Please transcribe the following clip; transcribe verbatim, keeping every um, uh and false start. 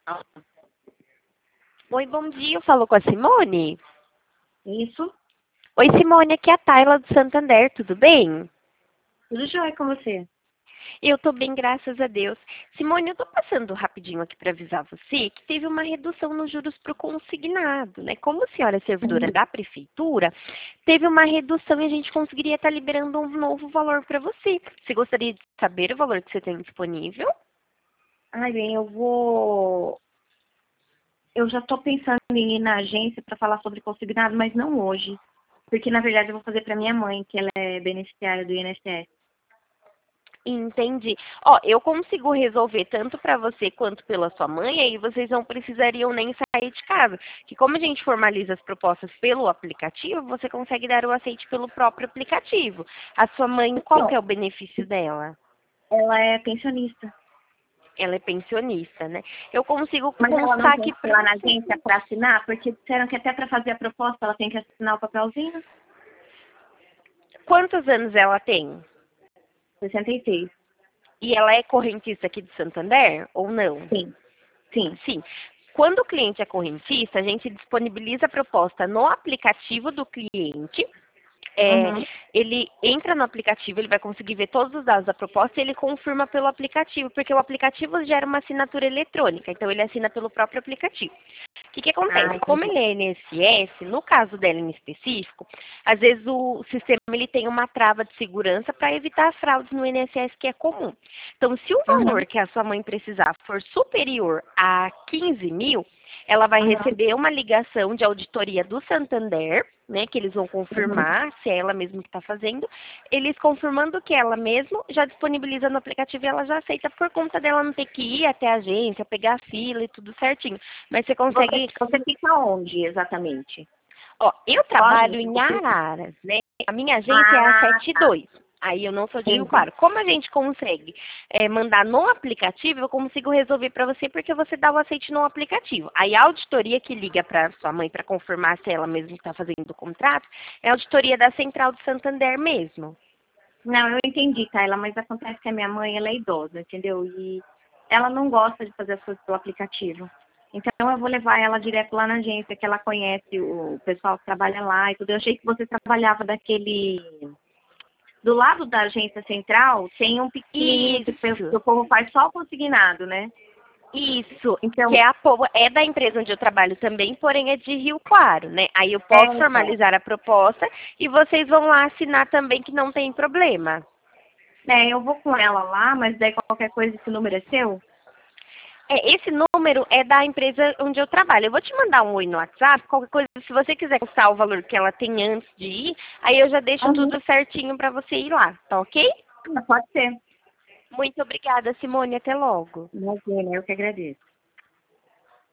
Oi, bom dia. Eu falo com a Simone? Isso. Oi, Simone, aqui é a Tayla do Santander, tudo bem? Tudo jóia com você? Eu tô bem, graças a Deus. Simone, eu tô passando rapidinho aqui para avisar você que teve uma redução nos juros para o consignado, né? Como a senhora é servidora Uhum. da prefeitura, teve uma redução e a gente conseguiria estar liberando um novo valor para você. Você gostaria de saber o valor que você tem disponível? Ai, bem, eu vou. Eu já tô pensando em ir na agência para falar sobre consignado, mas não hoje. Porque, na verdade, eu vou fazer para minha mãe, que ela é beneficiária do I N S S. Entendi. Ó, eu consigo resolver tanto para você quanto pela sua mãe, aí vocês não precisariam nem sair de casa. Que como a gente formaliza as propostas pelo aplicativo, você consegue dar o aceite pelo próprio aplicativo. A sua mãe, qual que Então, é o benefício dela? ela é pensionista. Ela é pensionista, né? Eu consigo Mas ela não constar tem aqui que ir para lá na você. agência para assinar, porque disseram que até para fazer a proposta ela tem que assinar o papelzinho. Quantos anos ela tem? sessenta e seis. E ela é correntista aqui de Santander ou não? Sim, sim. Sim. Quando o cliente é correntista, a gente disponibiliza a proposta no aplicativo do cliente. É, Uhum. ele entra no aplicativo, ele vai conseguir ver todos os dados da proposta e ele confirma pelo aplicativo, porque o aplicativo gera uma assinatura eletrônica, então ele assina pelo próprio aplicativo. O que, que Ah, acontece? Como entendi. ele é I N S S, no caso dela em específico, às vezes o sistema ele tem uma trava de segurança para evitar as fraudes no I N S S que é comum. Então, se o valor Uhum. que a sua mãe precisar for superior a quinze mil, ela vai Uhum. receber uma ligação de auditoria do Santander, né, que eles vão Uhum. confirmar se é ela mesma que está fazendo. Eles confirmando que é ela mesma já disponibiliza no aplicativo e ela já aceita por conta dela não ter que ir até a agência, pegar a fila e tudo certinho. Mas você Você, consegue. você fica onde exatamente? Ó, eu Qual trabalho agência em que fica? Araras, né? A minha agência é a Ah, setenta e tá. dois. Aí eu não sou de Rio Entendi. Claro. Como a gente consegue é, mandar no aplicativo, eu consigo resolver para você porque você dá o aceite no aplicativo. Aí a auditoria que liga para sua mãe para confirmar se ela mesma está fazendo o contrato é a auditoria da Central do Santander mesmo. Não, eu entendi, Tayla, mas acontece que a minha mãe, ela é idosa, entendeu? E ela não gosta de fazer as coisas pelo aplicativo. Então eu vou levar ela direto lá na agência, que ela conhece o pessoal que trabalha lá e tudo. Eu achei que você trabalhava daquele... Do lado da agência central, tem um pequenininho que o pe- que Isso. o povo faz só o consignado, né? Isso, que Então, é a Povo, é da empresa onde eu trabalho também, porém é de Rio Claro, né? Aí eu é, posso então. formalizar a proposta e vocês vão lá assinar também que não tem problema. É, eu vou com ela lá, mas daí qualquer coisa esse número é seu? É, esse número é da empresa onde eu trabalho. Eu vou te mandar um oi no WhatsApp, qualquer coisa, se você quiser constar o valor que ela tem antes de ir, aí eu já deixo Uhum. tudo certinho para você ir lá, tá ok? Ah, pode ser. Muito obrigada, Simone, até logo. Imagina, eu que agradeço.